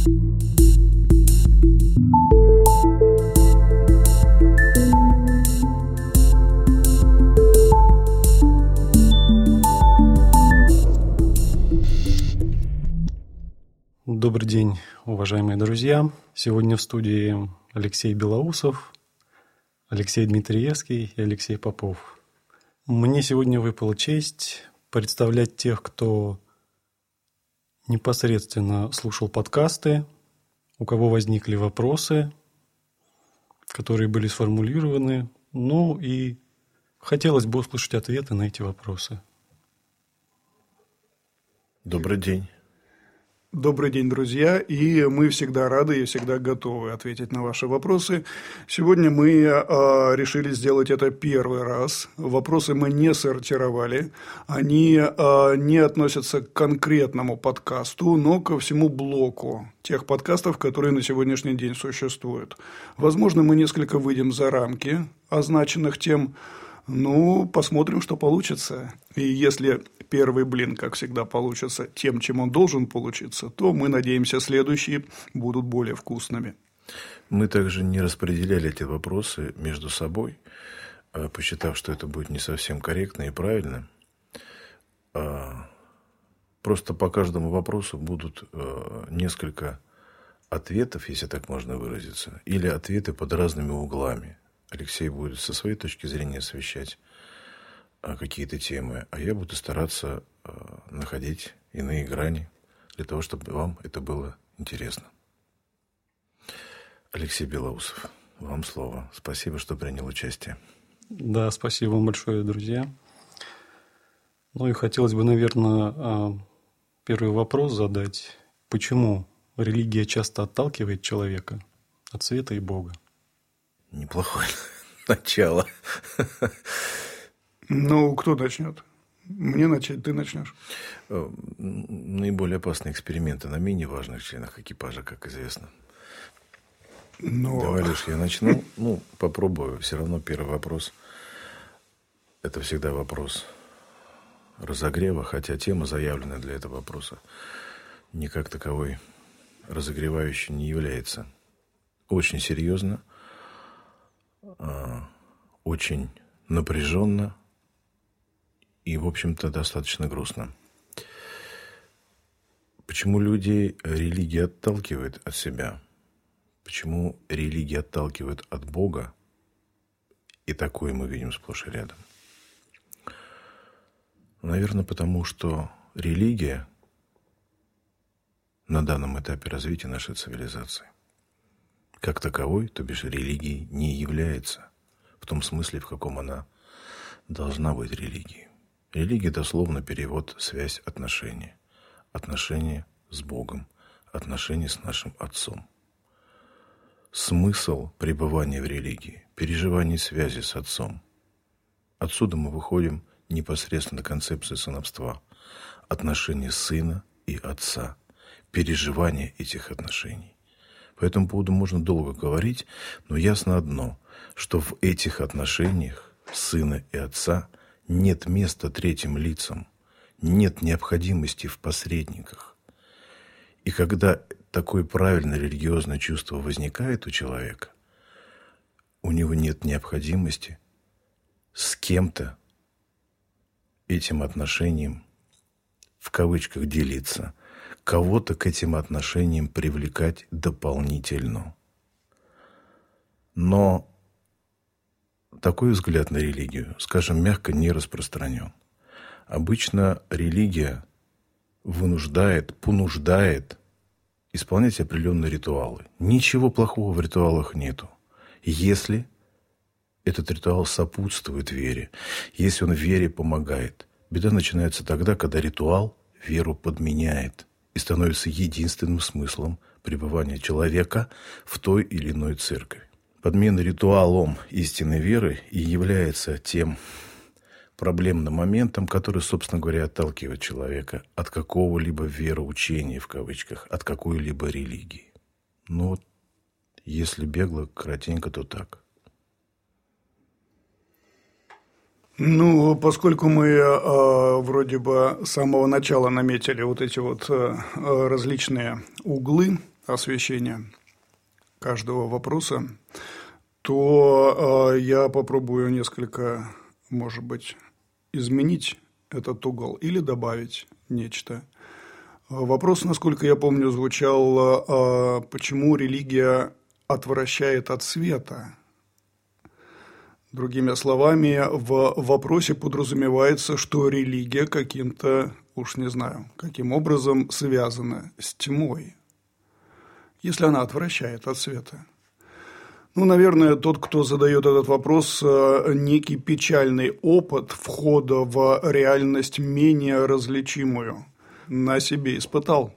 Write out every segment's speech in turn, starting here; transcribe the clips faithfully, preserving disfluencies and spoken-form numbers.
Добрый день, уважаемые друзья. Сегодня в студии Алексей Белоусов, Алексей Дмитриевский и Алексей Попов. Мне сегодня выпала честь представлять тех, кто непосредственно слушал подкасты, у кого возникли вопросы, которые были сформулированы, ну и хотелось бы услышать ответы на эти вопросы. Добрый день. Добрый день, друзья, и мы всегда рады и всегда готовы ответить на ваши вопросы. Сегодня мы э, решили сделать это первый раз. Вопросы мы не сортировали, они э, не относятся к конкретному подкасту, но ко всему блоку тех подкастов, которые на сегодняшний день существуют. Возможно, мы несколько выйдем за рамки означенных тем. Ну, посмотрим, что получится. И если первый блин, как всегда, получится тем, чем он должен получиться, то мы надеемся, следующие будут более вкусными. Мы также не распределяли эти вопросы между собой, посчитав, что это будет не совсем корректно и правильно. Просто по каждому вопросу будут несколько ответов, если так можно выразиться, или ответы под разными углами. Алексей будет со своей точки зрения освещать какие-то темы, а я буду стараться находить иные грани для того, чтобы вам это было интересно. Алексей Белоусов, вам слово. Спасибо, что принял участие. Да, спасибо вам большое, друзья. Ну и хотелось бы, наверное, первый вопрос задать. Почему религия часто отталкивает человека от света и Бога? Неплохое начало. Ну, кто начнет? Мне начать, ты начнешь. Наиболее опасные эксперименты на менее важных членах экипажа, как известно. Но... Давай, Леш, я начну. Ну, попробую. Все равно первый вопрос. Это всегда вопрос разогрева, хотя тема, заявленная для этого вопроса, ни как таковой разогревающей не является. Очень серьезно, очень напряженно и, в общем-то, достаточно грустно. Почему людей религия отталкивает от себя? Почему религия отталкивает от Бога? И такое мы видим сплошь и рядом. Наверное, потому что религия на данном этапе развития нашей цивилизации как таковой, то бишь религией, не является в том смысле, в каком она должна быть религией. Религия дословно перевод связь, отношения. Отношения с Богом, отношения с нашим Отцом. Смысл пребывания в религии – переживание связи с Отцом. Отсюда мы выходим непосредственно на концепцию сыновства. Отношения сына и отца. Переживание этих отношений. По этому поводу можно долго говорить, но ясно одно, что в этих отношениях сына и отца нет места третьим лицам, нет необходимости в посредниках. И когда такое правильное религиозное чувство возникает у человека, у него нет необходимости с кем-то этим отношением, в кавычках, делиться, кого-то к этим отношениям привлекать дополнительно. Но такой взгляд на религию, скажем мягко, не распространен. Обычно религия вынуждает, понуждает исполнять определенные ритуалы. Ничего плохого в ритуалах нету, если этот ритуал сопутствует вере, если он вере помогает. Беда начинается тогда, когда ритуал веру подменяет и становится единственным смыслом пребывания человека в той или иной церкви. Подмена ритуалом истинной веры и является тем проблемным моментом, который, собственно говоря, отталкивает человека от какого-либо вероучения, в кавычках, от какой-либо религии. Но если бегло, коротенько, то так. Ну, поскольку мы э, вроде бы с самого начала наметили вот эти вот э, различные углы освещения каждого вопроса, то э, я попробую несколько, может быть, изменить этот угол или добавить нечто. Вопрос, насколько я помню, звучал, э, почему религия отвращает от света. Другими словами, в вопросе подразумевается, что религия каким-то, уж не знаю, каким образом связана с тьмой, если она отвращает от света. Ну, наверное, тот, кто задает этот вопрос, некий печальный опыт входа в реальность менее различимую на себе испытал.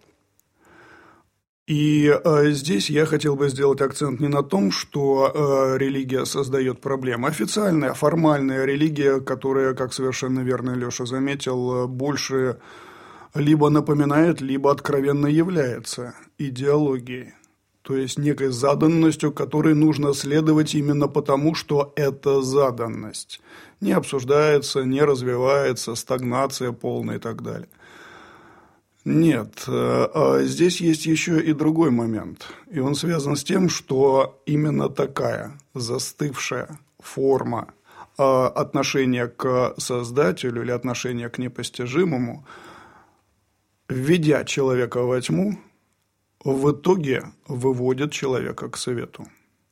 И э, здесь я хотел бы сделать акцент не на том, что э, религия создает проблемы. Официальная, формальная религия, которая, как совершенно верно Леша заметил, больше либо напоминает, либо откровенно является идеологией. То есть некой заданностью, которой нужно следовать именно потому, что это заданность. Не обсуждается, не развивается, стагнация полная и так далее. Нет, здесь есть еще и другой момент, и он связан с тем, что именно такая застывшая форма отношения к Создателю или отношения к непостижимому, введя человека во тьму, в итоге выводит человека к свету.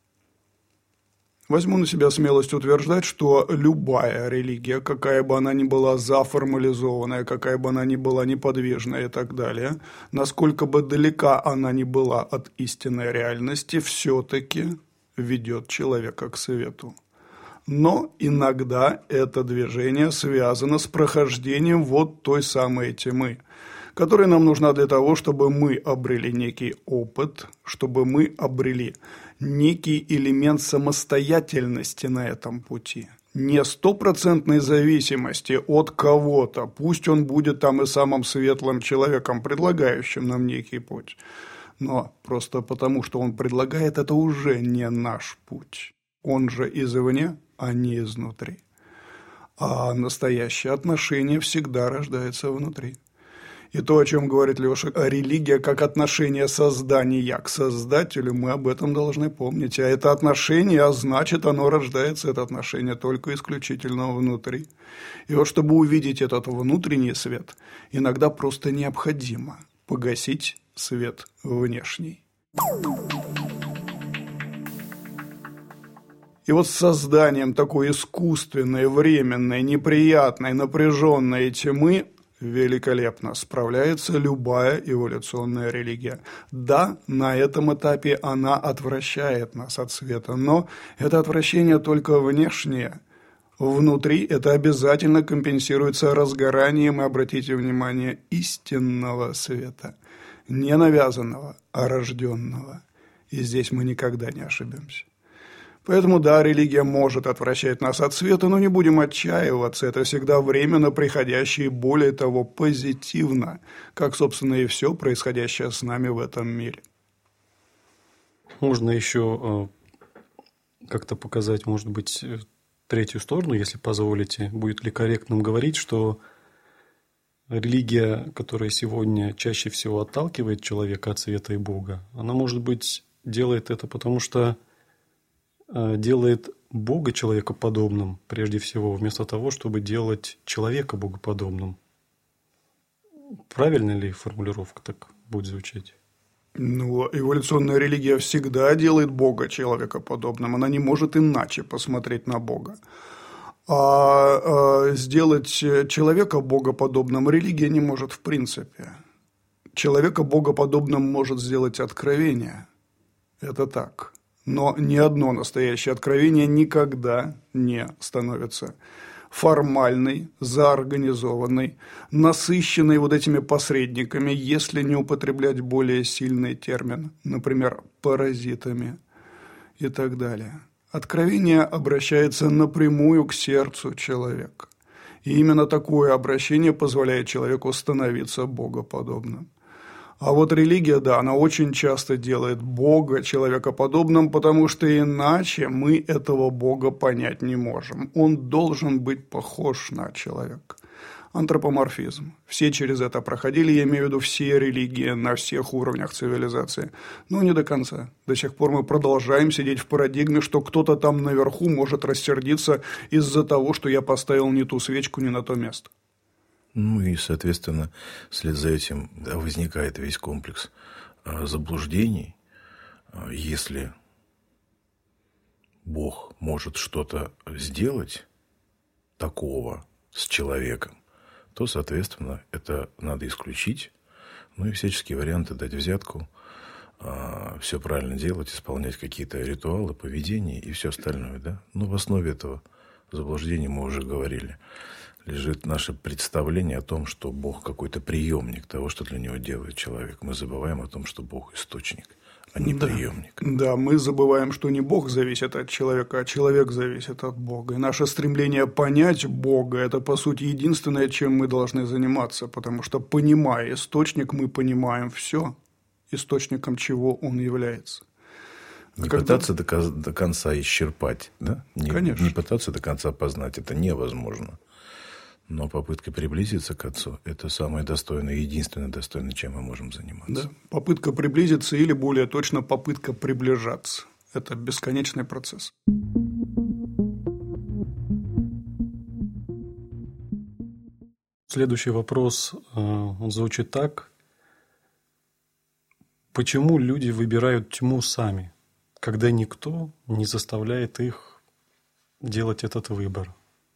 Возьму на себя смелость утверждать, что любая религия, какая бы она ни была заформализованная, какая бы она ни была неподвижная и так далее, насколько бы далека она ни была от истинной реальности, все-таки ведет человека к свету. Но иногда это движение связано с прохождением вот той самой тьмы, которая нам нужна для того, чтобы мы обрели некий опыт, чтобы мы обрели некий элемент самостоятельности на этом пути. Не стопроцентной зависимости от кого-то, пусть он будет там и самым светлым человеком, предлагающим нам некий путь. Но просто потому, что он предлагает, это уже не наш путь. Он же извне, а не изнутри. А настоящее отношение всегда рождается внутри. И то, о чем говорит Леша, религия как отношение создания к Создателю, мы об этом должны помнить. А это отношение, а значит, оно рождается, это отношение только исключительно внутри. И вот чтобы увидеть этот внутренний свет, иногда просто необходимо погасить свет внешний. И вот с созданием такой искусственной, временной, неприятной, напряженной тьмы великолепно справляется любая эволюционная религия. Да, на этом этапе она отвращает нас от света, но это отвращение только внешнее. Внутри это обязательно компенсируется разгоранием, и обратите внимание, истинного света. Не навязанного, а рожденного. И здесь мы никогда не ошибемся. Поэтому, да, религия может отвращать нас от света, но не будем отчаиваться. Это всегда временно приходящее и, более того, позитивно, как, собственно, и все происходящее с нами в этом мире. Можно еще как-то показать, может быть, третью сторону, если позволите. Будет ли корректным говорить, что религия, которая сегодня чаще всего отталкивает человека от света и Бога, она, может быть, делает это потому, что делает Бога человекоподобным, прежде всего, вместо того, чтобы делать человека богоподобным. Правильно ли формулировка так будет звучать? Ну, эволюционная религия всегда делает Бога человекоподобным. Она не может иначе посмотреть на Бога. А, а сделать человека богоподобным религия не может в принципе. Человека богоподобным может сделать откровение. Это так. Но ни одно настоящее откровение никогда не становится формальной, заорганизованной, насыщенной вот этими посредниками, если не употреблять более сильный термин, например, паразитами и так далее. Откровение обращается напрямую к сердцу человека. И именно такое обращение позволяет человеку становиться богоподобным. А вот религия, да, она очень часто делает Бога человекоподобным, потому что иначе мы этого Бога понять не можем. Он должен быть похож на человека. антропоморфизм. Все через это проходили, я имею в виду все религии на всех уровнях цивилизации. Но не до конца. До сих пор мы продолжаем сидеть в парадигме, что кто-то там наверху может рассердиться из-за того, что я поставил не ту свечку, не на то место. Ну и, соответственно, вслед за этим возникает весь комплекс заблуждений. Если Бог может что-то сделать такого с человеком, то, соответственно, это надо исключить. Ну и всяческие варианты дать взятку, все правильно делать, исполнять какие-то ритуалы, поведения и все остальное. Да? Но в основе этого заблуждения, мы уже говорили, лежит наше представление о том, что Бог какой-то приемник того, что для него делает человек. Мы забываем о том, что Бог источник, а не да. приемник. Да, мы забываем, что не Бог зависит от человека, а человек зависит от Бога. И наше стремление понять Бога – это, по сути, единственное, чем мы должны заниматься, потому что, понимая источник, мы понимаем все, источником чего он является. Не Когда... пытаться до, до конца исчерпать, да? Не, Конечно. Не пытаться до конца познать, это невозможно. Но попытка приблизиться к Отцу – это самое достойное, единственное достойное, чем мы можем заниматься. Да. Попытка приблизиться или, более точно, попытка приближаться. Это бесконечный процесс. Следующий вопрос, он звучит так. Почему люди выбирают тьму сами, когда никто не заставляет их делать этот выбор?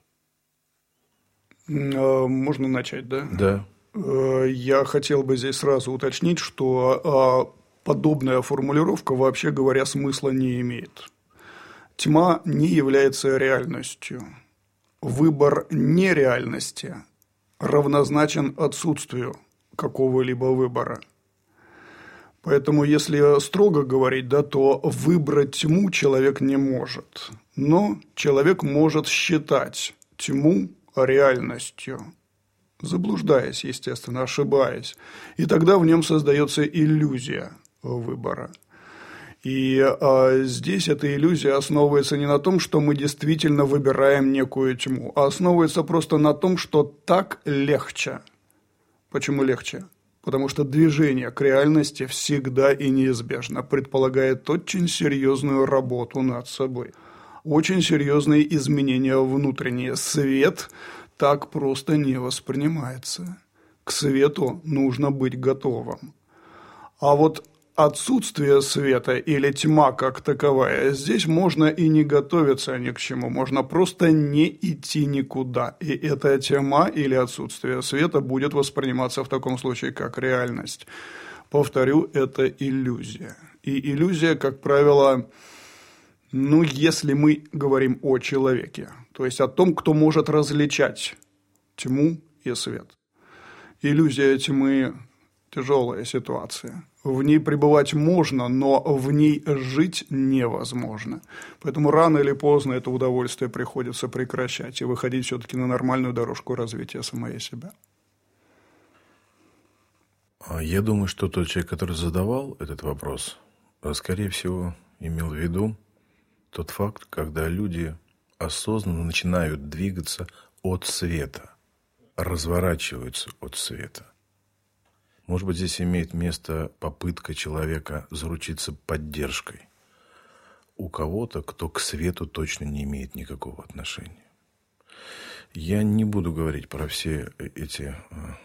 Можно начать, да? Да. Я хотел бы здесь сразу уточнить, что подобная формулировка, вообще говоря, смысла не имеет. Тьма не является реальностью. Выбор нереальности равнозначен отсутствию какого-либо выбора. Поэтому, если строго говорить, да, то выбрать тьму человек не может. Но человек может считать тьму реальностью, заблуждаясь, естественно, ошибаясь. И тогда в нем создается иллюзия выбора. И а, здесь эта иллюзия основывается не на том, что мы действительно выбираем некую тьму, а основывается просто на том, что так легче. Почему легче? Потому что движение к реальности всегда и неизбежно предполагает очень серьезную работу над собой. Очень серьезные изменения внутренние. Свет так просто не воспринимается. К свету нужно быть готовым. А вот отсутствие света или тьма как таковая, здесь можно и не готовиться ни к чему. Можно просто не идти никуда. И эта тьма или отсутствие света будет восприниматься в таком случае как реальность. Повторю, это иллюзия. И иллюзия, как правило... Ну, если мы говорим о человеке, то есть о том, кто может различать тьму и свет. Иллюзия тьмы – тяжелая ситуация. В ней пребывать можно, но в ней жить невозможно. Поэтому рано или поздно это удовольствие приходится прекращать и выходить все-таки на нормальную дорожку развития самой себя. Я думаю, что тот человек, который задавал этот вопрос, скорее всего, имел в виду тот факт, когда люди осознанно начинают двигаться от света, разворачиваются от света. Может быть, здесь имеет место попытка человека заручиться поддержкой у кого-то, кто к свету точно не имеет никакого отношения. Я не буду говорить про все эти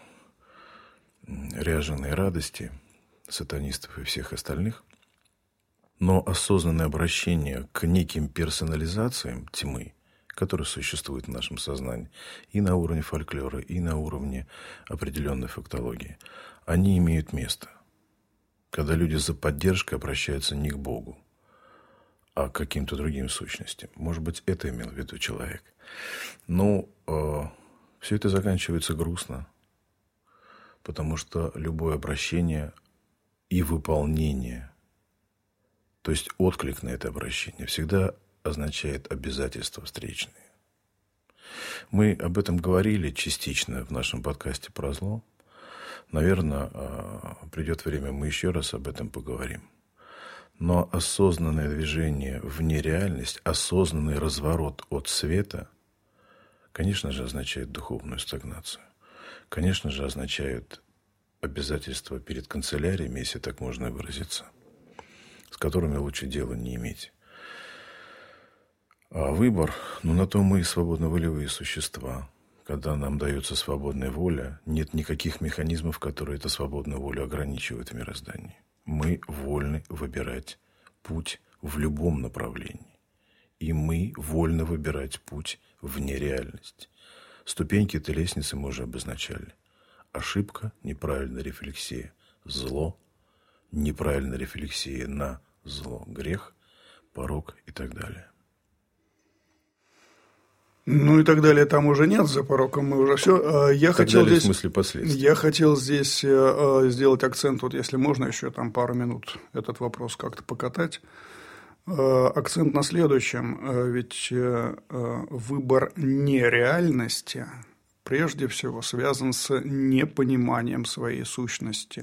ряженые радости сатанистов и всех остальных, но осознанное обращение к неким персонализациям тьмы, которые существуют в нашем сознании и на уровне фольклора, и на уровне определенной фактологии, они имеют место. Когда люди за поддержкой обращаются не к Богу, а к каким-то другим сущностям. Может быть, это имел в виду человек. Но э, все это заканчивается грустно, потому что любое обращение и выполнение, то есть отклик на это обращение, всегда означает обязательства встречные. Мы об этом говорили частично в нашем подкасте про зло. Наверное, придет время, мы еще раз об этом поговорим. Но осознанное движение в нереальность, осознанный разворот от света, конечно же, означает духовную стагнацию. конечно же, означают обязательства перед канцеляриями, если так можно выразиться, с которыми лучше дела не иметь. А выбор, ну на то мы и свободно-волевые существа. Когда нам дается свободная воля, нет никаких механизмов, которые эту свободную волю ограничивают в мироздании. Мы вольны выбирать путь в любом направлении. И мы вольны выбирать путь в нереальность. Ступеньки этой лестницы мы уже обозначали. Ошибка, неправильная рефлексия, зло, неправильная рефлексия на зло, грех, порок и так далее. Ну и так далее там уже нет, за пороком мы уже все. Я так хотел далее здесь, в смысле последствий. Я хотел здесь сделать акцент, вот если можно еще там пару минут этот вопрос как-то покатать. Акцент на следующем, ведь выбор нереальности прежде всего связан с непониманием своей сущности.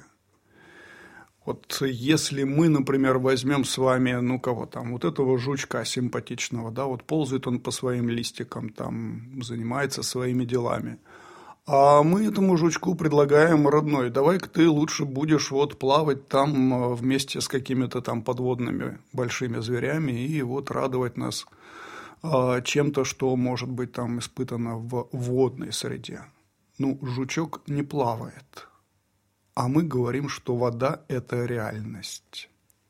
Вот если мы, например, возьмем с вами, ну кого там, вот этого жучка симпатичного, да, вот ползает он по своим листикам, там занимается своими делами. А мы этому жучку предлагаем: родной, давай-ка ты лучше будешь вот плавать там вместе с какими-то там подводными большими зверями и вот радовать нас а, чем-то, что может быть там испытано в водной среде. Ну, жучок не плавает, а мы говорим, что вода – это реальность.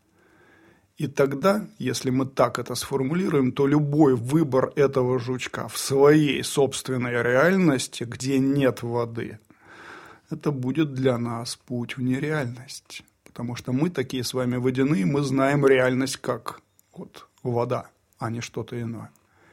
И тогда, если мы так это сформулируем, то любой выбор этого жучка в своей собственной реальности, где нет воды, это будет для нас путь в нереальность. Потому что мы такие с вами водяные, мы знаем реальность как вот вода, а не что-то иное.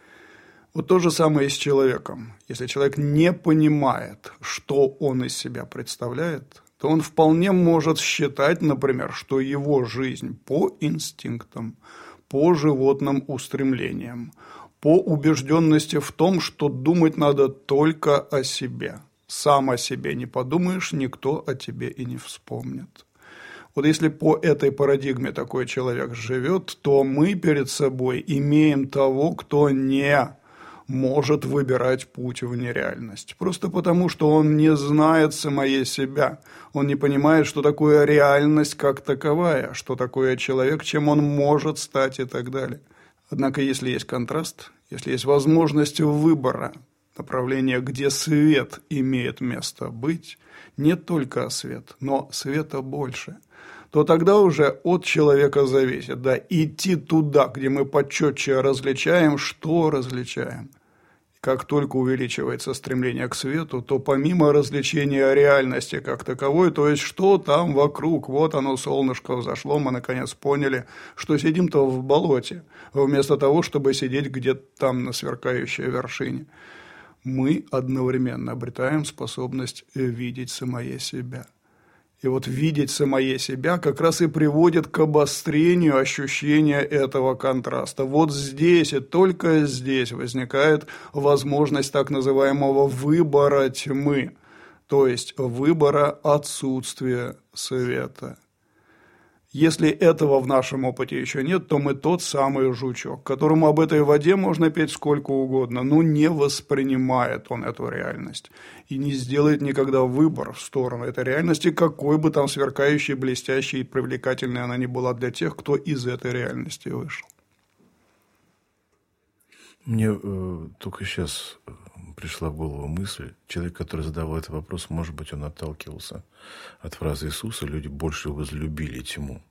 Вот то же самое и с человеком. Если человек не понимает, что он из себя представляет, то он вполне может считать, например, что его жизнь по инстинктам, по животным устремлениям, по убежденности в том, что думать надо только о себе. Сам о себе не подумаешь, никто о тебе и не вспомнит. Вот если по этой парадигме такой человек живет, то мы перед собой имеем того, кто не может выбирать путь в нереальность. Просто потому, что он не знает самое себя. Он не понимает, что такое реальность как таковая, что такое человек, чем он может стать и так далее. Однако, если есть контраст, если есть возможность выбора, направления, где свет имеет место быть, не только свет, но света больше, то тогда уже от человека зависит, да, идти туда, где мы почетче различаем, что различаем. Как только увеличивается стремление к свету, то помимо развлечения реальности как таковой, то есть что там вокруг, вот оно, солнышко взошло, мы наконец поняли, что сидим-то в болоте, вместо того, чтобы сидеть где-то там на сверкающей вершине. Мы одновременно обретаем способность видеть самое себя. И вот видеть самое себя как раз и приводит к обострению ощущения этого контраста. Вот здесь и только здесь возникает возможность так называемого выбора тьмы, то есть выбора отсутствия света. Если этого в нашем опыте еще нет, то мы тот самый жучок, которому об этой воде можно петь сколько угодно, но не воспринимает он эту реальность и не сделает никогда выбор в сторону этой реальности, какой бы там сверкающей, блестящей и привлекательной она ни была для тех, кто из этой реальности вышел. Мне э, только сейчас пришла в голову мысль. Человек, который задавал этот вопрос, может быть, он отталкивался от фразы Иисуса: люди больше возлюбили тьму.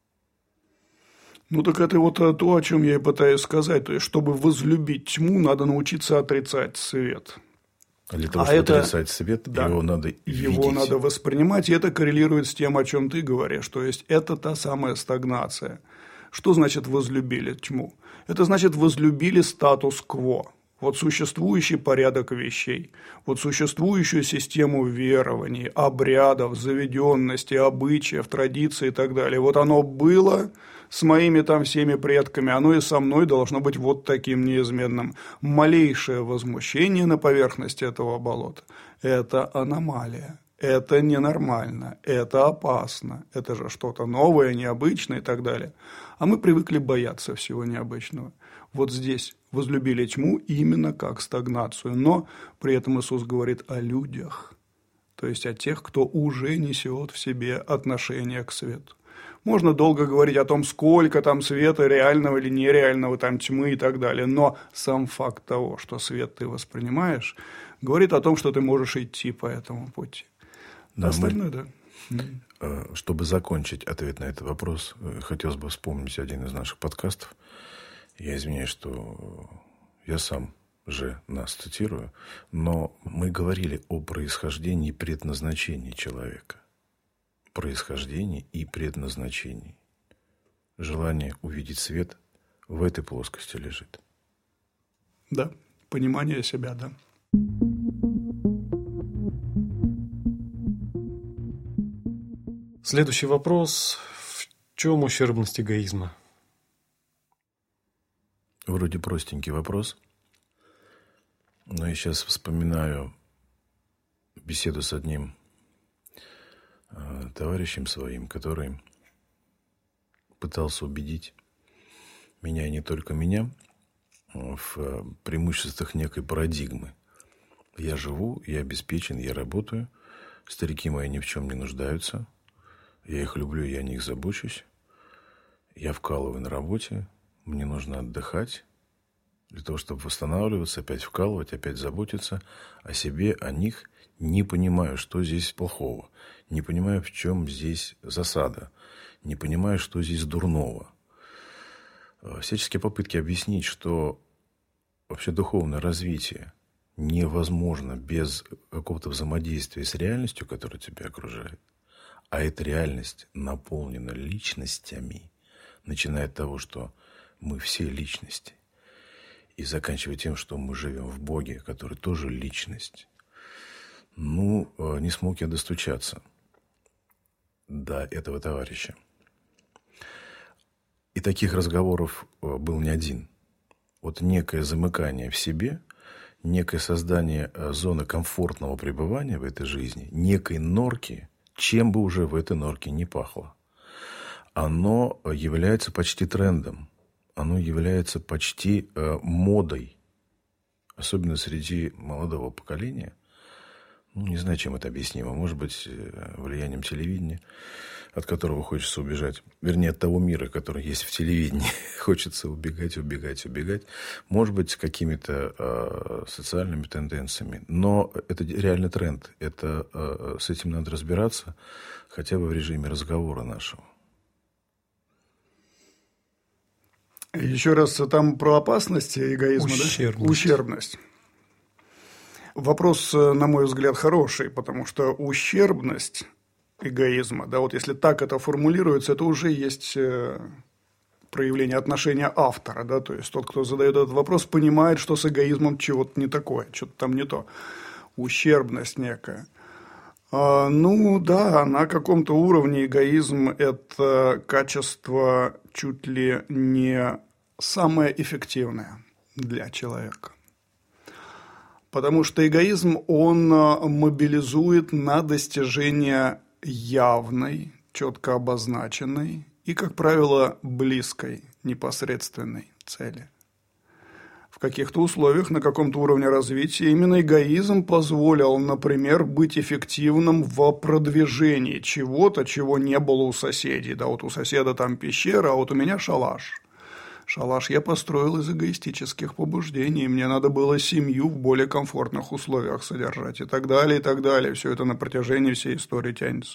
Ну, так это вот то, о чем я и пытаюсь сказать. То есть, чтобы возлюбить тьму, надо научиться отрицать свет. А для того, а чтобы это, отрицать свет, да, его надо его видеть. надо воспринимать, и это коррелирует с тем, о чем ты говоришь. То есть, это та самая стагнация. Что значит возлюбили тьму? Это значит возлюбили статус-кво. Вот существующий порядок вещей, вот существующую систему верований, обрядов, заведенностей, обычаев, традиций и так далее. Вот оно было с моими там всеми предками, оно и со мной должно быть вот таким неизменным. Малейшее возмущение на поверхности этого болота – это аномалия. Это ненормально, это опасно, это же что-то новое, необычное и так далее. А мы привыкли бояться всего необычного. Вот здесь возлюбили тьму именно как стагнацию, но при этом Иисус говорит о людях, то есть от тех, кто уже несет в себе отношение к свету. Можно долго говорить о том, сколько там света реального или нереального, там тьмы и так далее, но сам факт того, что свет ты воспринимаешь, говорит о том, что ты можешь идти по этому пути. Да, остальное, мы, да. Чтобы закончить ответ на этот вопрос, хотелось бы вспомнить один из наших подкастов. Я извиняюсь, что я сам же нас цитирую, но мы говорили о происхождении и предназначении человека. Происхождении и предназначении. Желание увидеть свет в этой плоскости лежит. Да, понимание себя, да. Следующий вопрос. В чем ущербность эгоизма? Вроде простенький вопрос, но я сейчас вспоминаю беседу с одним товарищем своим, который пытался убедить меня, и не только меня, в преимуществах некой парадигмы. Я живу, я обеспечен, я работаю, старики мои ни в чем не нуждаются, я их люблю, я о них забочусь, я вкалываю на работе, мне нужно отдыхать, для того, чтобы восстанавливаться, опять вкалывать, опять заботиться о себе, о них. Не понимаю, что здесь плохого. Не понимаю, в чем здесь засада. Не понимаю, что здесь дурного. Всяческие попытки объяснить, что вообще духовное развитие невозможно без какого-то взаимодействия с реальностью, которая тебя окружает. А эта реальность наполнена личностями, начиная от того, что мы все личности, и заканчивая тем, что мы живем в Боге, который тоже личность. Ну, не смог я достучаться до этого товарища. И таких разговоров был не один. Вот некое замыкание в себе, некое создание зоны комфортного пребывания в этой жизни, некой норки, чем бы уже в этой норке не пахло, оно является почти трендом. Оно является почти э, модой, особенно среди молодого поколения. Ну, не знаю, чем это объяснимо. Может быть, влиянием телевидения, от которого хочется убежать. Вернее, от того мира, который есть в телевидении. Хочется убегать, убегать, убегать. Может быть, какими-то э, социальными тенденциями. Но это реальный тренд. Это, э, с этим надо разбираться, хотя бы в режиме разговора нашего. Еще раз, там про опасность эгоизма, Ущербность. Да? Ущербность. Вопрос, на мой взгляд, хороший, потому что ущербность эгоизма, да, вот если так это формулируется, это уже есть проявление отношения автора, да, то есть тот, кто задает этот вопрос, понимает, что с эгоизмом чего-то не такое, что-то там не то, ущербность некая. А, ну да, на каком-то уровне эгоизм – это качество чуть ли не самое эффективное для человека. Потому что эгоизм, он мобилизует на достижение явной, четко обозначенной и, как правило, близкой, непосредственной цели. В каких-то условиях, на каком-то уровне развития именно эгоизм позволил, например, быть эффективным в продвижении чего-то, чего не было у соседей. Да, вот у соседа там пещера, а вот у меня шалаш. Шалаш я построил из эгоистических побуждений, мне надо было семью в более комфортных условиях содержать и так далее, и так далее. Все это на протяжении всей истории тянется.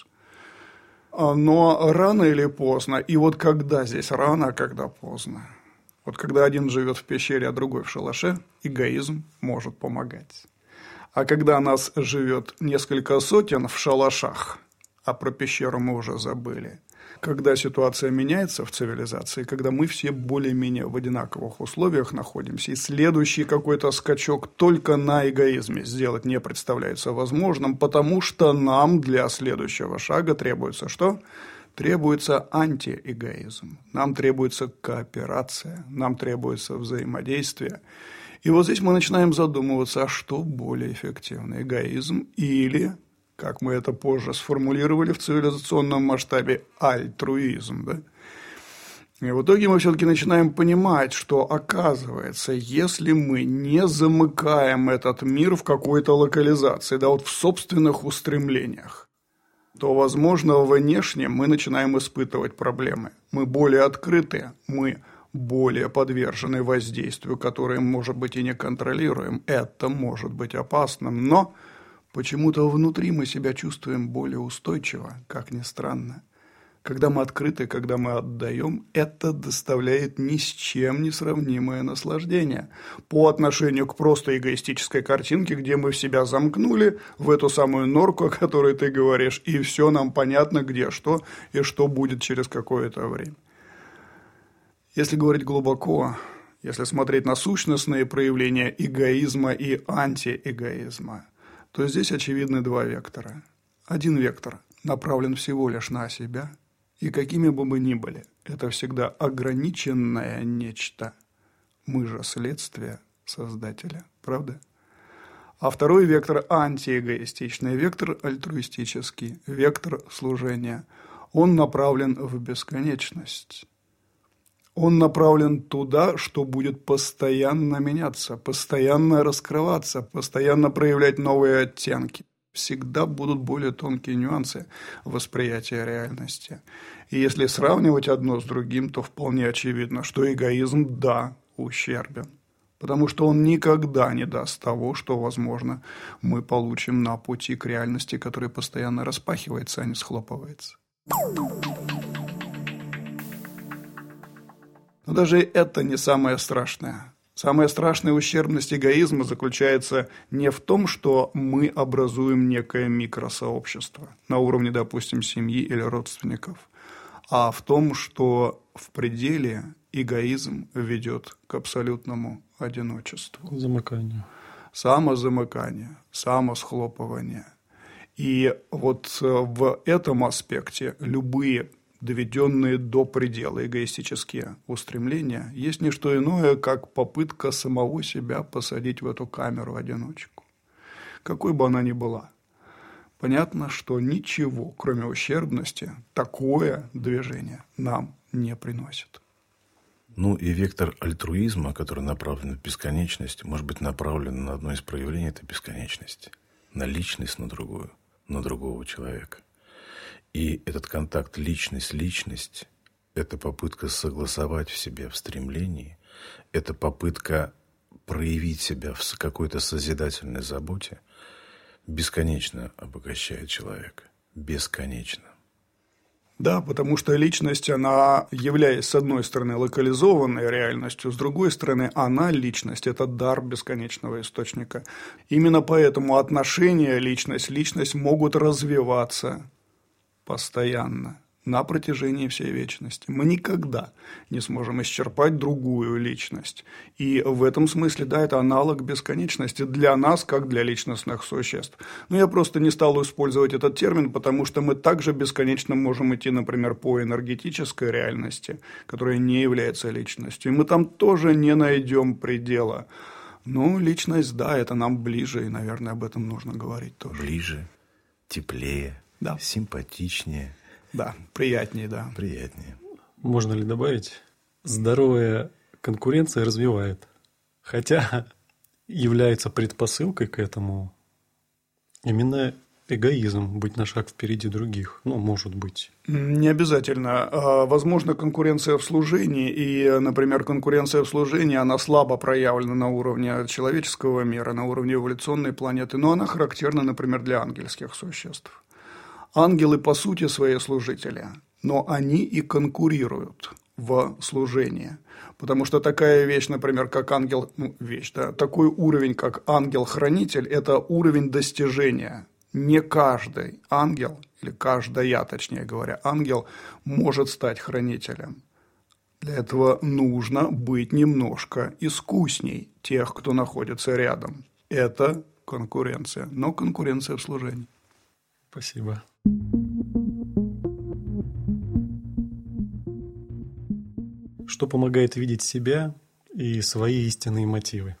Но рано или поздно, и вот когда здесь рано, а когда поздно, вот когда один живет в пещере, а другой в шалаше, эгоизм может помогать. А когда нас живет несколько сотен в шалашах, а про пещеру мы уже забыли, когда ситуация меняется в цивилизации, когда мы все более-менее в одинаковых условиях находимся, и следующий какой-то скачок только на эгоизме сделать не представляется возможным, потому что нам для следующего шага требуется что? Требуется антиэгоизм, нам требуется кооперация, нам требуется взаимодействие. И вот здесь мы начинаем задумываться, а что более эффективно, эгоизм или, как мы это позже сформулировали в цивилизационном масштабе, альтруизм. Да? И в итоге мы все-таки начинаем понимать, что оказывается, если мы не замыкаем этот мир в какой-то локализации, да, вот в собственных устремлениях, то, возможно, внешне мы начинаем испытывать проблемы. Мы более открыты, мы более подвержены воздействию, которое, может быть, и не контролируем. Это может быть опасным, но почему-то внутри мы себя чувствуем более устойчиво, как ни странно. Когда мы открыты, когда мы отдаем, это доставляет ни с чем не сравнимое наслаждение по отношению к просто эгоистической картинке, где мы в себя замкнули, в эту самую норку, о которой ты говоришь, и все нам понятно, где что и что будет через какое-то время. Если говорить глубоко, если смотреть на сущностные проявления эгоизма и антиэгоизма, то здесь очевидны два вектора. Один вектор направлен всего лишь на себя, и какими бы мы ни были, это всегда ограниченное нечто. Мы же следствие Создателя, правда? А второй вектор антиэгоистичный, вектор альтруистический, вектор служения. Он направлен в бесконечность. Он направлен туда, что будет постоянно меняться, постоянно раскрываться, постоянно проявлять новые оттенки. Всегда будут более тонкие нюансы восприятия реальности. И если сравнивать одно с другим, то вполне очевидно, что эгоизм, да, ущербен. Потому что он никогда не даст того, что, возможно, мы получим на пути к реальности, которая постоянно распахивается, а не схлопывается. Но даже это не самое страшное. Самая страшная ущербность эгоизма заключается не в том, что мы образуем некое микросообщество на уровне, допустим, семьи или родственников, а в том, что в пределе эгоизм ведет к абсолютному одиночеству. Замыканию. Самозамыкание, самосхлопывание. И вот в этом аспекте любые доведенные до предела эгоистические устремления, есть не что иное, как попытка самого себя посадить в эту камеру-одиночку, какой бы она ни была. Понятно, что ничего, кроме ущербности, такое движение нам не приносит. Ну и вектор альтруизма, который направлен в бесконечность, может быть направлен на одно из проявлений этой бесконечности, на личность, на другую, на другого человека. И этот контакт личность-личность – это попытка согласовать в себе в стремлении, это попытка проявить себя в какой-то созидательной заботе, бесконечно обогащает человека. Бесконечно. Да, потому что личность, она, являясь, с одной стороны, локализованной реальностью, с другой стороны, она, личность, это дар бесконечного источника. Именно поэтому отношения личность, личность могут развиваться постоянно, на протяжении всей вечности. Мы никогда не сможем исчерпать другую личность. И в этом смысле, да, это аналог бесконечности для нас, как для личностных существ. Но я просто не стал использовать этот термин, потому что мы также бесконечно можем идти, например, по энергетической реальности, которая не является личностью. И мы там тоже не найдем предела. Ну, личность, да, это нам ближе, и, наверное, об этом нужно говорить тоже. Ближе, теплее, да. Симпатичнее. Да, приятнее, да. Приятнее. Можно ли добавить? Здоровая конкуренция развивает. Хотя является предпосылкой к этому именно эгоизм, быть на шаг впереди других. Ну, может быть. Не обязательно. Возможно, конкуренция в служении, и, например, конкуренция в служении, она слабо проявлена на уровне человеческого мира, на уровне эволюционной планеты, но она характерна, например, для ангельских существ. Ангелы по сути свои служители, но они и конкурируют в служении. Потому что такая вещь, например, как ангел, ну, вещь, да, такой уровень, как ангел-хранитель, это уровень достижения. Не каждый ангел, или каждая, точнее говоря, ангел может стать хранителем. Для этого нужно быть немножко искусней тех, кто находится рядом. Это конкуренция, но конкуренция в служении. Спасибо. Что помогает видеть себя и свои истинные мотивы?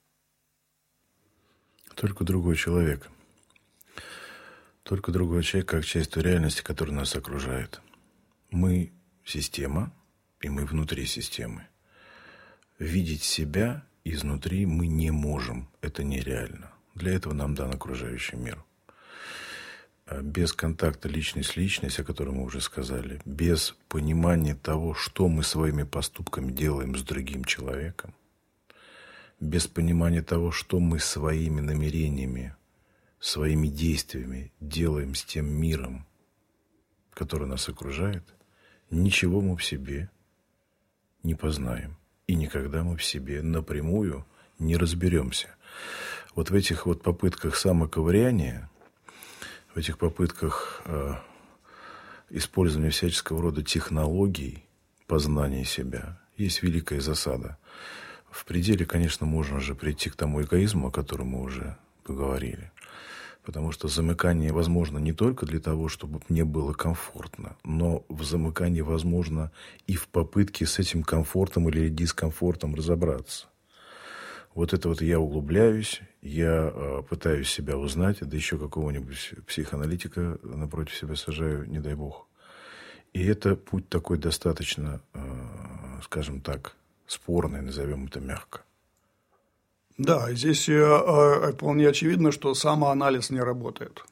Только другой человек. Только другой человек, как часть той реальности, которая нас окружает. Мы – система, и мы внутри системы. Видеть себя изнутри мы не можем. Это нереально. Для этого нам дан окружающий мир. Без контакта личность с личностью, о котором мы уже сказали, без понимания того, что мы своими поступками делаем с другим человеком, без понимания того, что мы своими намерениями, своими действиями делаем с тем миром, который нас окружает, ничего мы в себе не познаем. И никогда мы в себе напрямую не разберемся. Вот в этих вот попытках самоковыряния, в этих попытках э, использования всяческого рода технологий познания себя есть великая засада. В пределе, конечно, можно же прийти к тому эгоизму, о котором мы уже поговорили. Потому что замыкание возможно не только для того, чтобы мне было комфортно, но в замыкании возможно и в попытке с этим комфортом или дискомфортом разобраться. Вот это вот я углубляюсь, я э, пытаюсь себя узнать, да еще какого-нибудь психоаналитика напротив себя сажаю, не дай бог. И это путь такой достаточно, э, скажем так, спорный, назовем это мягко. Да, здесь э, вполне очевидно, что самоанализ не работает.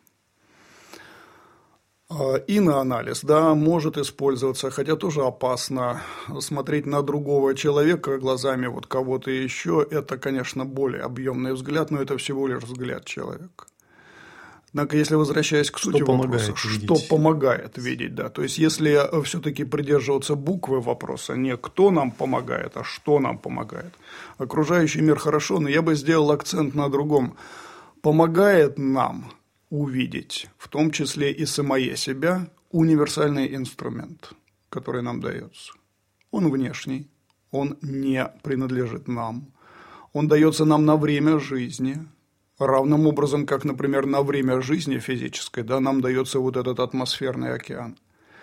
Иноанализ, да, может использоваться, хотя тоже опасно. Смотреть на другого человека глазами вот кого-то еще, это, конечно, более объемный взгляд, но это всего лишь взгляд человека. Однако, если возвращаясь к сути вопроса, что помогает видеть, да, то есть если все-таки придерживаться буквы вопроса, не кто нам помогает, а что нам помогает. Окружающий мир хорошо, но я бы сделал акцент на другом. Помогает нам увидеть, в том числе и самое себя, универсальный инструмент, который нам дается. Он внешний, он не принадлежит нам, он дается нам на время жизни, равным образом, как, например, на время жизни физической, да, нам дается вот этот атмосферный океан.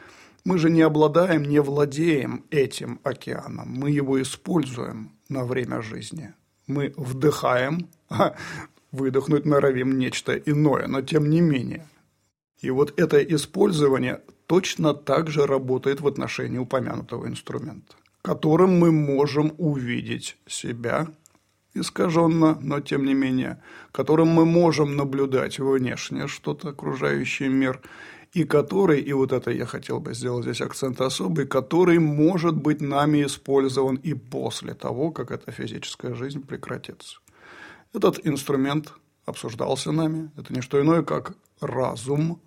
Мы же не обладаем, не владеем этим океаном, мы его используем на время жизни. Мы вдыхаем, а выдохнуть норовим нечто иное, но тем не менее. И вот это использование точно так же работает в отношении упомянутого инструмента, которым мы можем увидеть себя искаженно, но тем не менее, которым мы можем наблюдать внешне что-то, окружающий мир, и который, и вот это я хотел бы сделать здесь акцент особый, который может быть нами использован и после того, как эта физическая жизнь прекратится. Этот инструмент обсуждался нами, это не что иное, как разум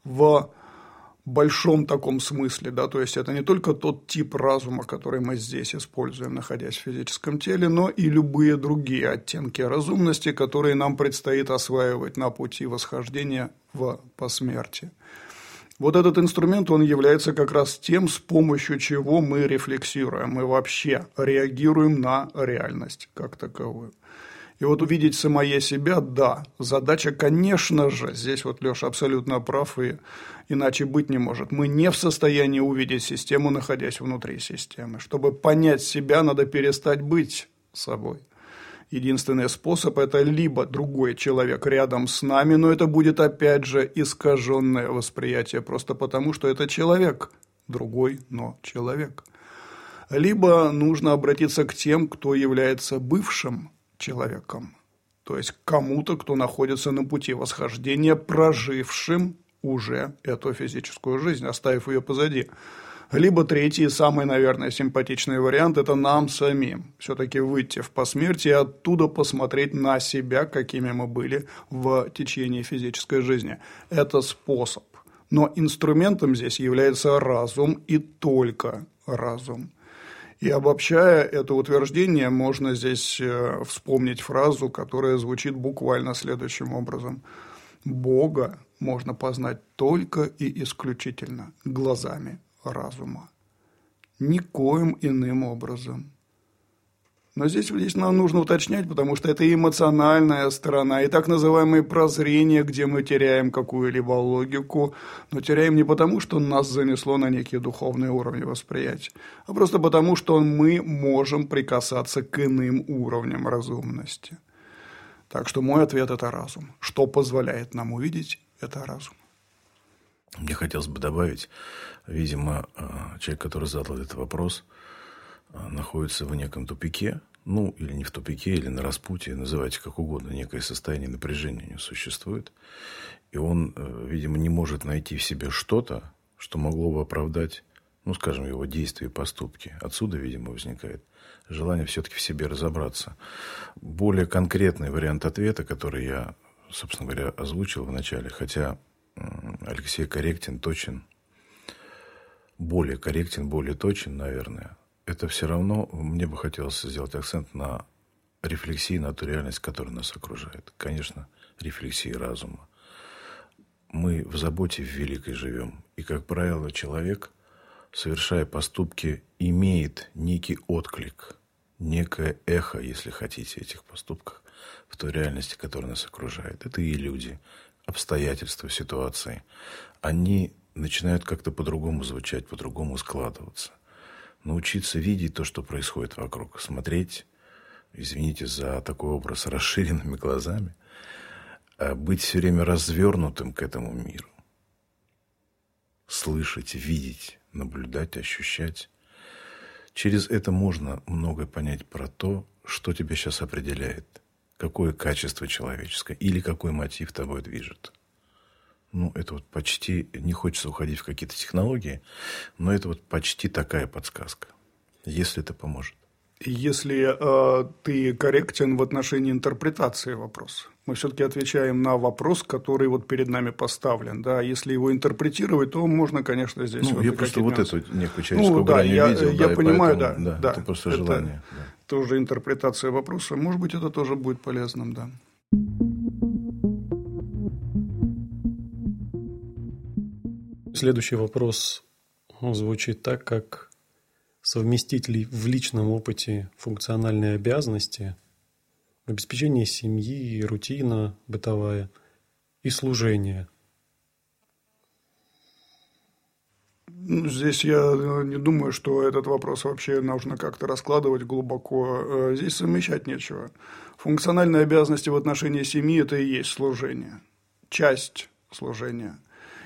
в большом таком смысле, да, то есть это не только тот тип разума, который мы здесь используем, находясь в физическом теле, но и любые другие оттенки разумности, которые нам предстоит осваивать на пути восхождения в посмертие. Вот этот инструмент, он является как раз тем, с помощью чего мы рефлексируем, мы вообще реагируем на реальность как таковую. И вот увидеть самое себя, да, задача, конечно же, здесь вот Леша абсолютно прав, и иначе быть не может. Мы не в состоянии увидеть систему, находясь внутри системы. Чтобы понять себя, надо перестать быть собой. Единственный способ – это либо другой человек рядом с нами, но это будет опять же искаженное восприятие, просто потому что это человек, другой, но человек. Либо нужно обратиться к тем, кто является бывшим человеком, то есть к кому-то, кто находится на пути восхождения, прожившим уже эту физическую жизнь, оставив ее позади. Либо третий, самый, наверное, симпатичный вариант – это нам самим все-таки выйти в посмертие и оттуда посмотреть на себя, какими мы были в течение физической жизни. Это способ. Но инструментом здесь является разум и только разум. И обобщая это утверждение, можно здесь вспомнить фразу, которая звучит буквально следующим образом. Бога можно познать только и исключительно глазами разума. Никоим иным образом. Но здесь, здесь нам нужно уточнять, потому что это эмоциональная сторона, и так называемое прозрение, где мы теряем какую-либо логику, но теряем не потому, что нас занесло на некие духовные уровни восприятия, а просто потому, что мы можем прикасаться к иным уровням разумности. Так что мой ответ – это разум. Что позволяет нам увидеть – это разум. Мне хотелось бы добавить, видимо, человек, который задал этот вопрос, находится в неком тупике, ну, или не в тупике, или на распутье, называйте как угодно, некое состояние напряжения у него существует. И он, видимо, не может найти в себе что-то, что могло бы оправдать, ну, скажем, его действия и поступки. Отсюда, видимо, возникает желание все-таки в себе разобраться. Более конкретный вариант ответа, который я, собственно говоря, озвучил в начале, хотя Алексей корректен, точен, более корректен, более точен, наверное, это все равно мне бы хотелось сделать акцент на рефлексии, на ту реальность, которая нас окружает. Конечно, рефлексии разума. Мы в заботе в великой живем. И, как правило, человек, совершая поступки, имеет некий отклик, некое эхо, если хотите, этих поступков в той реальности, которая нас окружает. Это и люди, обстоятельства, ситуации. Они начинают как-то по-другому звучать, по-другому складываться. Научиться видеть то, что происходит вокруг, смотреть, извините за такой образ, расширенными глазами, быть все время развернутым к этому миру, слышать, видеть, наблюдать, ощущать. Через это можно многое понять про то, что тебя сейчас определяет, какое качество человеческое или какой мотив тобой движет. Ну, это вот почти, не хочется уходить в какие-то технологии, но это вот почти такая подсказка, если это поможет. Если э, ты корректен в отношении интерпретации вопроса, мы все-таки отвечаем на вопрос, который вот перед нами поставлен. Да? Если его интерпретировать, то можно, конечно, здесь... Ну, вот я просто вот нюансы. эту некую человеческую ну, да, грань я, увидел. Я да, понимаю, поэтому, да, да. Это просто это желание. Да. Тоже интерпретация вопроса. Может быть, это тоже будет полезным, да. Следующий вопрос звучит так, как совместить ли в личном опыте функциональные обязанности, обеспечение семьи, рутина бытовая и служение? Здесь я не думаю, что этот вопрос вообще нужно как-то раскладывать глубоко. Здесь совмещать нечего. Функциональные обязанности в отношении семьи – это и есть служение, часть служения.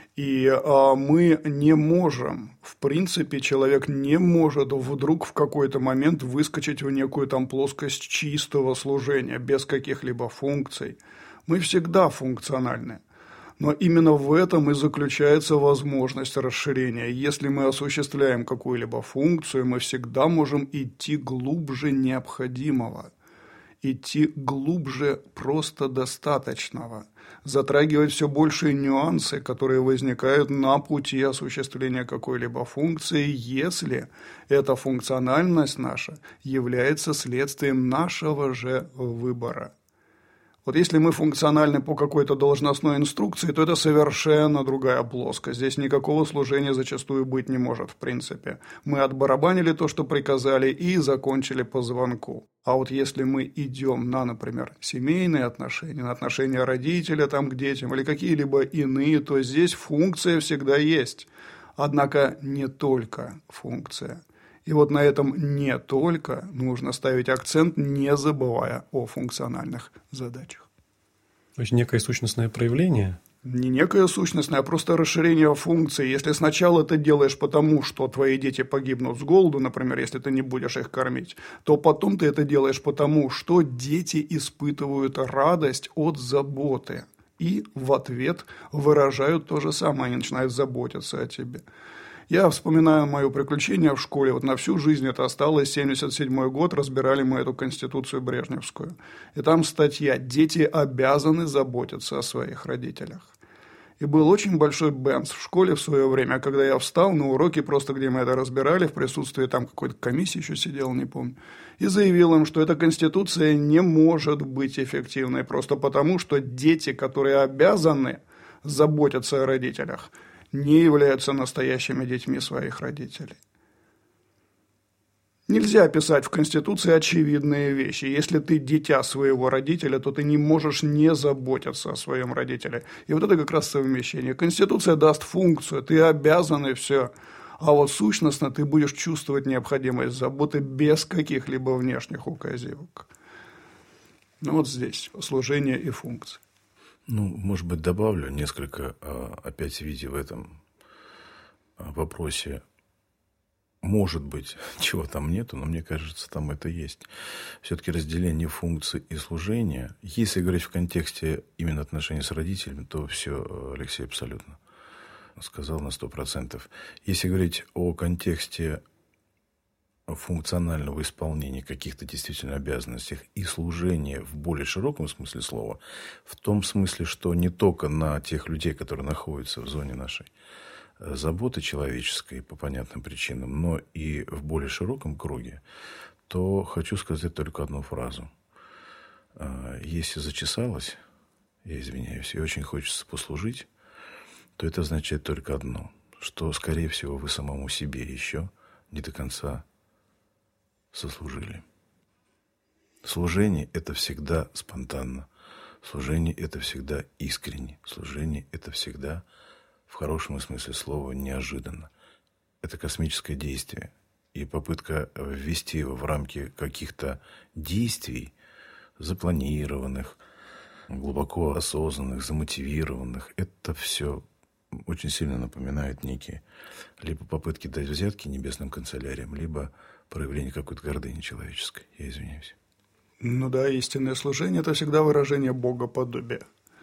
И а, мы не можем, в принципе, человек не может вдруг в какой-то момент выскочить в некую там плоскость чистого служения, без каких-либо функций. Мы всегда функциональны. Но именно в этом и заключается возможность расширения. Если мы осуществляем какую-либо функцию, мы всегда можем идти глубже необходимого, идти глубже просто достаточного, затрагивать все большие нюансы, которые возникают на пути осуществления какой-либо функции, если эта функциональность наша является следствием нашего же выбора. Вот если мы функциональны по какой-то должностной инструкции, то это совершенно другая плоскость. Здесь никакого служения зачастую быть не может, в принципе. Мы отбарабанили то, что приказали, и закончили по звонку. А вот если мы идем на, например, семейные отношения, на отношения родителя там, к детям или какие-либо иные, то здесь функция всегда есть. Однако не только функция. И вот на этом не только нужно ставить акцент, не забывая о функциональных задачах. То есть некое сущностное проявление? Не некое сущностное, а просто расширение функций. Если сначала ты делаешь потому, что твои дети погибнут с голоду, например, если ты не будешь их кормить, то потом ты это делаешь потому, что дети испытывают радость от заботы. И в ответ выражают то же самое, они начинают заботиться о тебе. Я вспоминаю мое приключение в школе, вот на всю жизнь это осталось, семьдесят седьмой год, разбирали мы эту конституцию брежневскую. И там статья «Дети обязаны заботиться о своих родителях». И был очень большой бэмс в школе в свое время, когда я встал на уроке, просто где мы это разбирали, в присутствии там какой-то комиссии еще сидел, не помню, и заявил им, что эта конституция не может быть эффективной, просто потому, что дети, которые обязаны заботиться о родителях, не являются настоящими детьми своих родителей. Нельзя писать в Конституции очевидные вещи. Если ты дитя своего родителя, то ты не можешь не заботиться о своем родителе. И вот это как раз совмещение. Конституция даст функцию, ты обязан и все. А вот сущностно ты будешь чувствовать необходимость заботы без каких-либо внешних указивок. Ну вот здесь служение и функции. Ну, может быть, добавлю несколько, опять видя в этом вопросе, может быть, чего там нету, но мне кажется, там это есть. Все-таки разделение функций и служения. Если говорить в контексте именно отношений с родителями, то все, Алексей абсолютно сказал на сто процентов. Если говорить о контексте функционального исполнения каких-то действительно обязанностей и служения в более широком смысле слова, в том смысле, что не только на тех людей, которые находятся в зоне нашей заботы человеческой по понятным причинам, но и в более широком круге, то хочу сказать только одну фразу. Если зачесалось, я извиняюсь, и очень хочется послужить, то это означает только одно, что, скорее всего, вы самому себе еще не до конца сослужили. Служение – это всегда спонтанно. Служение – это всегда искренне. Служение – это всегда, в хорошем смысле слова, неожиданно. Это космическое действие. И попытка ввести его в рамки каких-то действий, запланированных, глубоко осознанных, замотивированных, это все очень сильно напоминает некие либо попытки дать взятки небесным канцеляриям, либо проявление какой-то гордыни человеческой. Я извиняюсь. Ну да, истинное служение – это всегда выражение богоподобия.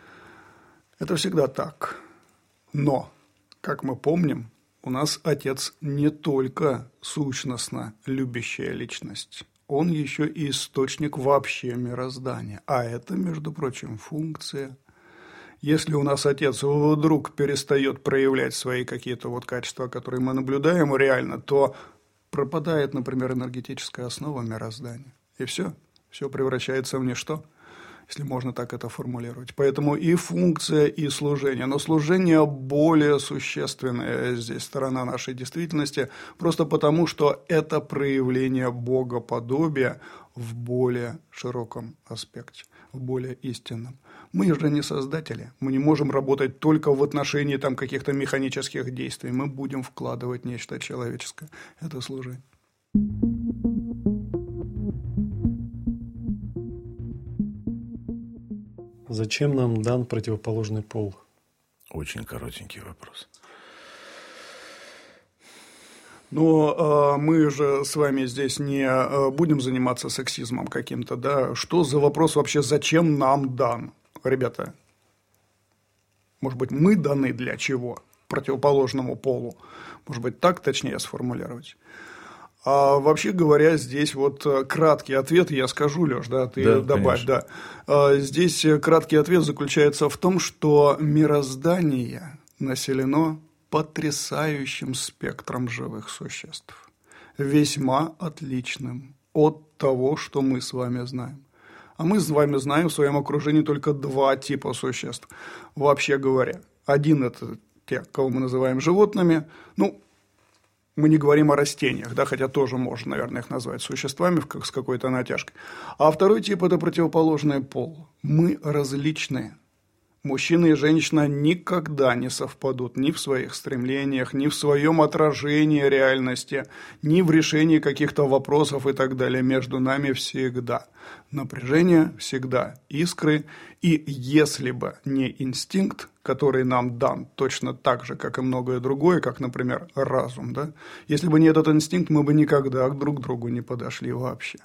Это всегда так. Но, как мы помним, у нас Отец не только сущностно любящая личность. Он еще и источник вообще мироздания. А это, между прочим, функция. Если у нас Отец вдруг перестает проявлять свои какие-то вот качества, которые мы наблюдаем реально, то пропадает, например, энергетическая основа мироздания. И все. Все превращается в ничто, если можно так это формулировать. Поэтому и функция, и служение. Но служение более существенная здесь сторона нашей действительности, просто потому, что это проявление богоподобия в более широком аспекте, в более истинном. Мы же не создатели, мы не можем работать только в отношении там каких-то механических действий. Мы будем вкладывать нечто человеческое. Это служение. Зачем нам дан противоположный пол? Очень коротенький вопрос. Но э, мы же с вами здесь не э, будем заниматься сексизмом каким-то, да? Что за вопрос вообще, зачем нам дан? Ребята, может быть, мы даны для чего? Противоположному полу. Может быть, так точнее сформулировать? А вообще говоря, здесь вот краткий ответ, я скажу, Лёш, да, ты да, добавь, конечно. Да. Здесь краткий ответ заключается в том, что мироздание населено потрясающим спектром живых существ, весьма отличным от того, что мы с вами знаем. А мы с вами знаем в своем окружении только два типа существ, вообще говоря. Один – это те, кого мы называем животными, ну, мы не говорим о растениях, да, хотя тоже можно, наверное, их назвать существами как с какой-то натяжкой. А второй тип – это противоположный пол. Мы различные. Мужчина и женщина никогда не совпадут ни в своих стремлениях, ни в своем отражении реальности, ни в решении каких-то вопросов и так далее. Между нами всегда напряжение, всегда искры. И если бы не инстинкт, который нам дан точно так же, как и многое другое, как, например, разум, да? Если бы не этот инстинкт, мы бы никогда друг к другу не подошли вообще.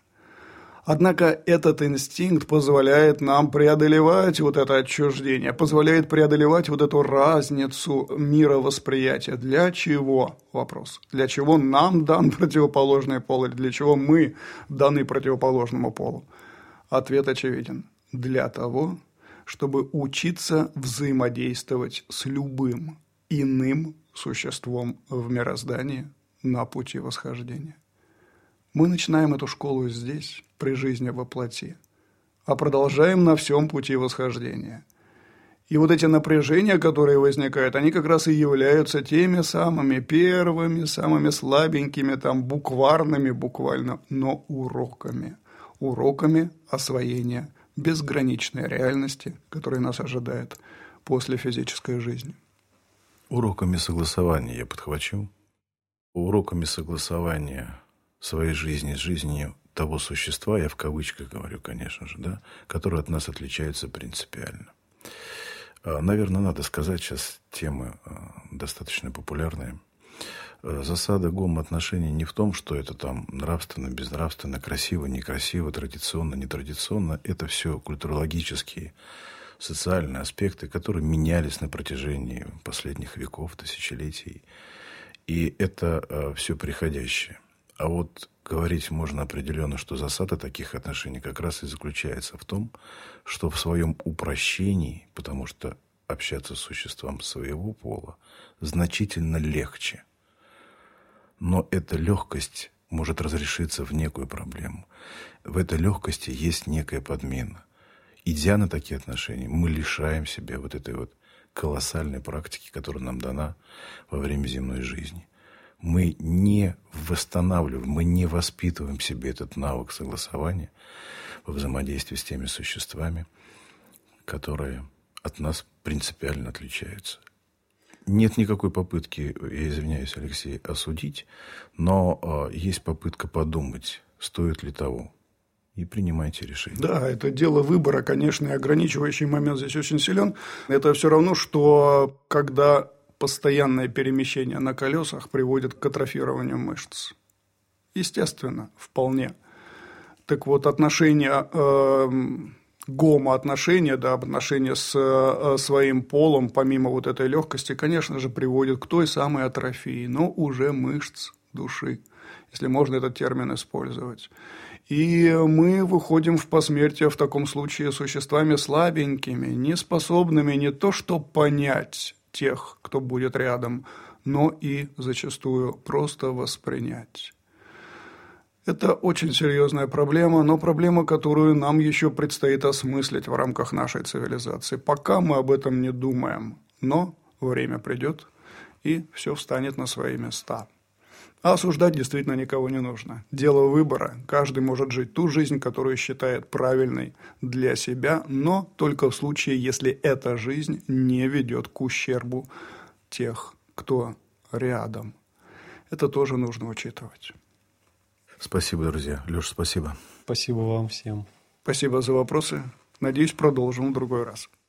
Однако этот инстинкт позволяет нам преодолевать вот это отчуждение, позволяет преодолевать вот эту разницу мировосприятия. Для чего? Вопрос. Для чего нам дан противоположный пол, или для чего мы даны противоположному полу? Ответ очевиден. Для того, чтобы учиться взаимодействовать с любым иным существом в мироздании на пути восхождения. Мы начинаем эту школу здесь, при жизни во плоти, а продолжаем на всем пути восхождения. И вот эти напряжения, которые возникают, они как раз и являются теми самыми первыми, самыми слабенькими, там, букварными буквально, но уроками. Уроками освоения безграничной реальности, которая нас ожидает после физической жизни. Уроками согласования я подхвачу. Уроками согласования своей жизни с жизнью того существа, я в кавычках говорю, конечно же, да, которое от нас отличается принципиально. Наверное, надо сказать, сейчас темы достаточно популярные. Засада гомоотношений не в том, что это там нравственно, безнравственно, красиво, некрасиво, традиционно, нетрадиционно. Это все культурологические, социальные аспекты, которые менялись на протяжении последних веков, тысячелетий. И это все приходящее. А вот говорить можно определенно, что засада таких отношений как раз и заключается в том, что в своем упрощении, потому что общаться с существом своего пола значительно легче. Но эта легкость может разрешиться в некую проблему. В этой легкости есть некая подмена. Идя на такие отношения, мы лишаем себя вот этой вот колоссальной практики, которая нам дана во время земной жизни. Мы не восстанавливаем, мы не воспитываем в себе этот навык согласования во взаимодействии с теми существами, которые от нас принципиально отличаются. Нет никакой попытки, я извиняюсь, Алексей, осудить, но э, есть попытка подумать, стоит ли того, и принимайте решение. Да, это дело выбора, конечно, и ограничивающий момент здесь очень силен. Это все равно, что когда постоянное перемещение на колесах приводит к атрофированию мышц. Естественно, вполне. Так вот, отношения... Э, гомоотношения, да, отношения с э, своим полом, помимо вот этой легкости, конечно же, приводит к той самой атрофии, но уже мышц души, если можно этот термин использовать. И мы выходим в посмертие в таком случае существами слабенькими, неспособными не то что понять тех, кто будет рядом, но и зачастую просто воспринять. Это очень серьезная проблема, но проблема, которую нам еще предстоит осмыслить в рамках нашей цивилизации. Пока мы об этом не думаем, но время придет, и все встанет на свои места. А осуждать действительно никого не нужно. Дело выбора. Каждый может жить ту жизнь, которую считает правильной для себя, но только в случае, если эта жизнь не ведет к ущербу тех, кто рядом. Это тоже нужно учитывать. Спасибо, друзья. Леша, спасибо. Спасибо вам всем. Спасибо за вопросы. Надеюсь, продолжим в другой раз.